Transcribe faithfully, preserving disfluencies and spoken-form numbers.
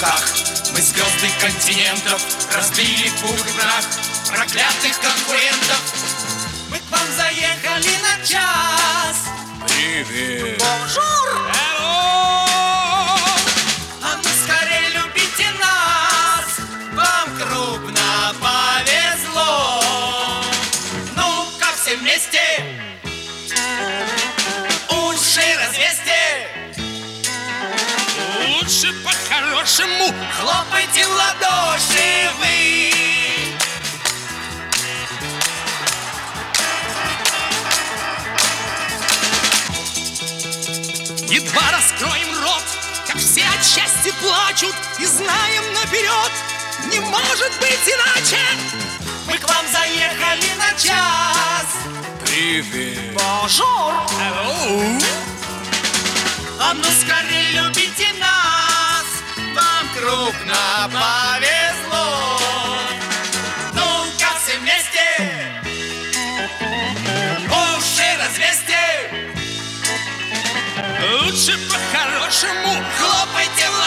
руках. Мы звезды континентов разбили в пух и прах проклятых конкурентов. Мы к вам заехали на час. Привет. Бонжур. А ну скорее любите нас, вам крупно повезло. Ну-ка все вместе уши развесьте. Лучше по-хорошему Хлопайте в ладоши вы. едва раскроем рот, как все от счастья плачут, и знаем наперед, не может быть иначе. Мы к вам заехали на час. Привет. Бонжур. Hello. А ну скорее любите нас, вам крупно повезло. Ну-ка все вместе уши развесьте. Лучше по-хорошему Хлопайте в